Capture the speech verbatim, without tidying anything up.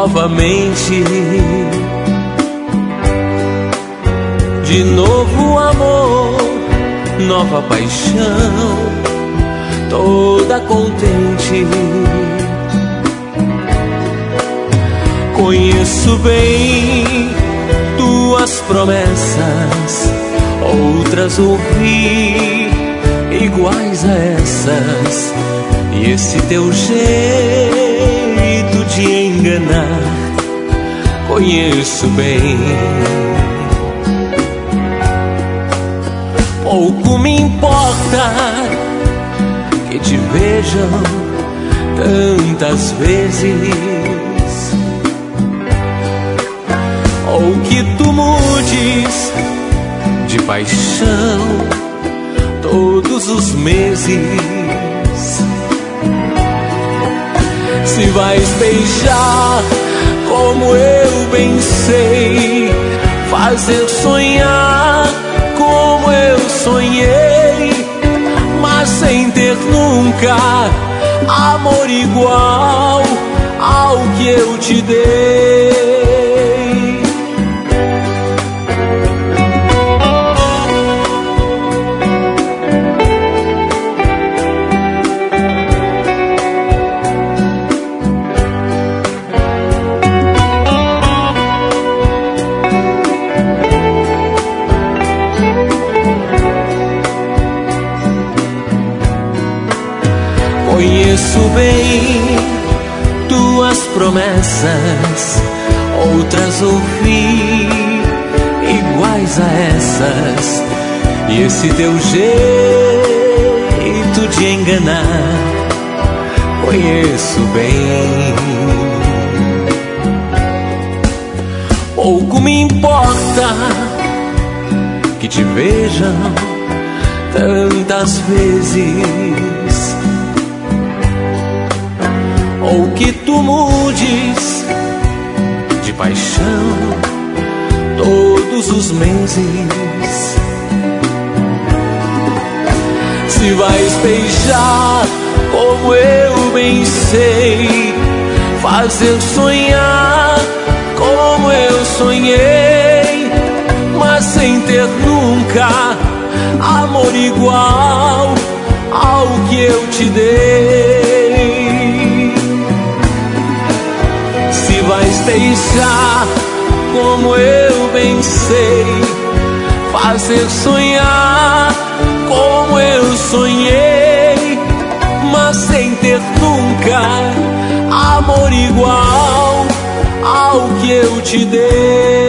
novamente. De novo amor, nova paixão, toda contente. Conheço bem tuas promessas, outras ouvi iguais a essas. E esse teu jeito de enganar, conheço bem. Pouco me importa que te vejam tantas vezes, ou que tu mudes de paixão todos os meses. Se vais beijar como eu bem sei, fazer sonhar como eu sonhei, mas sem ter nunca amor igual ao que eu te dei. Conheço bem tuas promessas, outras ouvi iguais a essas. E esse teu jeito de enganar, conheço bem. Pouco me importa que te vejam tantas vezes, ou que tu mudes de paixão todos os meses. Se vais beijar como eu bem sei, fazer sonhar como eu sonhei, mas sem ter nunca amor igual ao que eu te dei. Se vais deixar como eu bem sei, fazer sonhar como eu sonhei, mas sem ter nunca amor igual ao que eu te dei.